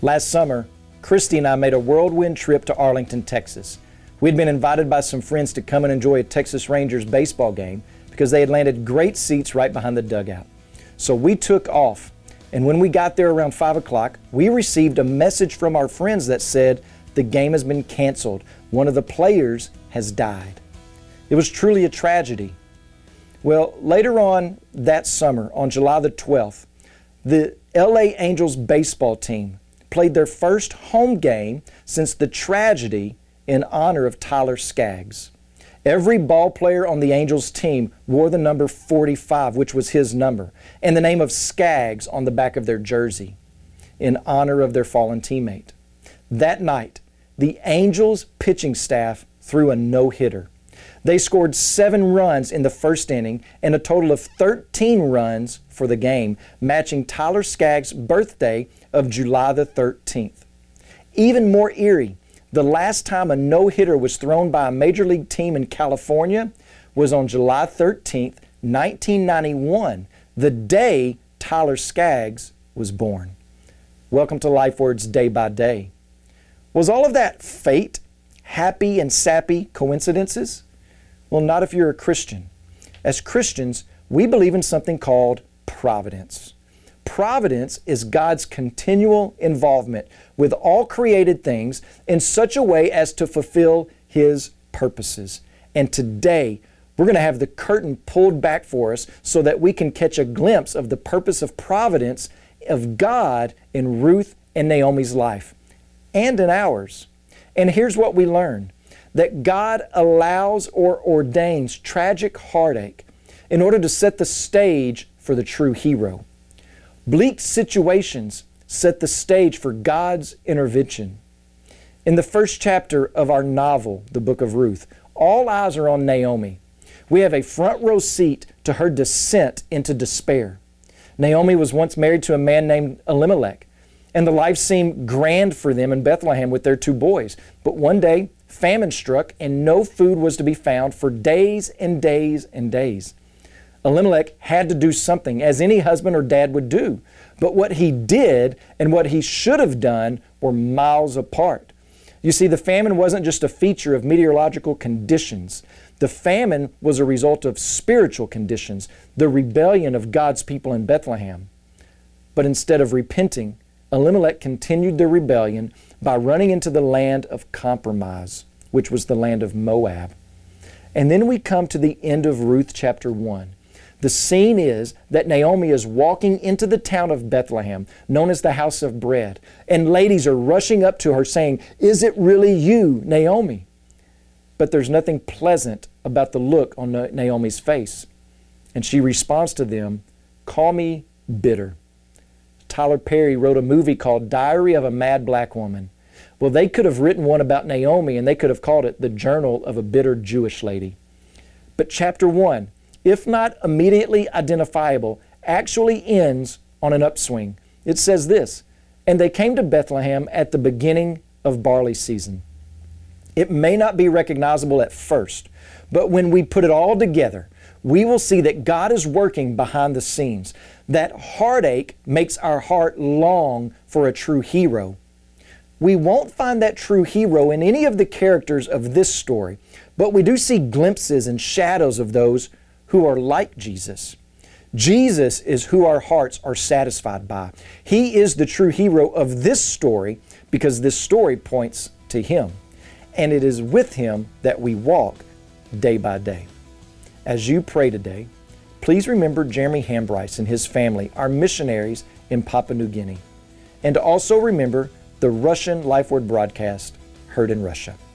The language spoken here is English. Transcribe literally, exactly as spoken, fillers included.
Last summer, Christy and I made a whirlwind trip to Arlington, Texas. We'd been invited by some friends to come and enjoy a Texas Rangers baseball game because they had landed great seats right behind the dugout. So we took off, and when we got there around five o'clock, we received a message from our friends that said the game has been canceled. One of the players has died. It was truly a tragedy. Well, later on that summer, on July the twelfth, the L A Angels baseball team played their first home game since the tragedy in honor of Tyler Skaggs. Every ball player on the Angels team wore the number forty-five, which was his number, and the name of Skaggs on the back of their jersey in honor of their fallen teammate. That night, the Angels pitching staff threw a no-hitter. They scored seven runs in the first inning and a total of thirteen runs for the game, matching Tyler Skaggs' birthday of July the thirteenth. Even more eerie, the last time a no-hitter was thrown by a major league team in California was on July thirteenth, nineteen ninety-one, the day Tyler Skaggs was born. Welcome to LifeWords Day by Day. Was all of that fate, happy and sappy coincidences? Well, not if you're a Christian. As Christians, we believe in something called providence. Providence is God's continual involvement with all created things in such a way as to fulfill His purposes. And today, we're going to have the curtain pulled back for us so that we can catch a glimpse of the purpose of providence of God in Ruth and Naomi's life and in ours. And here's what we learn: that God allows or ordains tragic heartache in order to set the stage for the true hero. Bleak situations set the stage for God's intervention. In the first chapter of our novel, the Book of Ruth, all eyes are on Naomi. We have a front row seat to her descent into despair. Naomi was once married to a man named Elimelech, and the life seemed grand for them in Bethlehem with their two boys. But one day, famine struck and no food was to be found for days and days and days. Elimelech had to do something, as any husband or dad would do. But what he did and what he should have done were miles apart. You see, the famine wasn't just a feature of meteorological conditions. The famine was a result of spiritual conditions, the rebellion of God's people in Bethlehem. But instead of repenting, Elimelech continued the rebellion by running into the land of compromise, which was the land of Moab. And then we come to the end of Ruth chapter one. The scene is that Naomi is walking into the town of Bethlehem, known as the house of bread, and ladies are rushing up to her saying, "Is it really you, Naomi?" But there's nothing pleasant about the look on Naomi's face. And she responds to them, "Call me bitter." Tyler Perry wrote a movie called Diary of a Mad Black Woman. Well, they could have written one about Naomi and they could have called it The Journal of a Bitter Jewish Lady. But chapter one, if not immediately identifiable, actually ends on an upswing. It says this: "And they came to Bethlehem at the beginning of barley season." It may not be recognizable at first, but when we put it all together, we will see that God is working behind the scenes. That heartache makes our heart long for a true hero. We won't find that true hero in any of the characters of this story, but we do see glimpses and shadows of those who are like Jesus. Jesus is who our hearts are satisfied by. He is the true hero of this story because this story points to Him. And it is with Him that we walk day by day. As you pray today, please remember Jeremy Hambryce and his family, our missionaries in Papua New Guinea. And also remember the Russian LifeWord broadcast heard in Russia.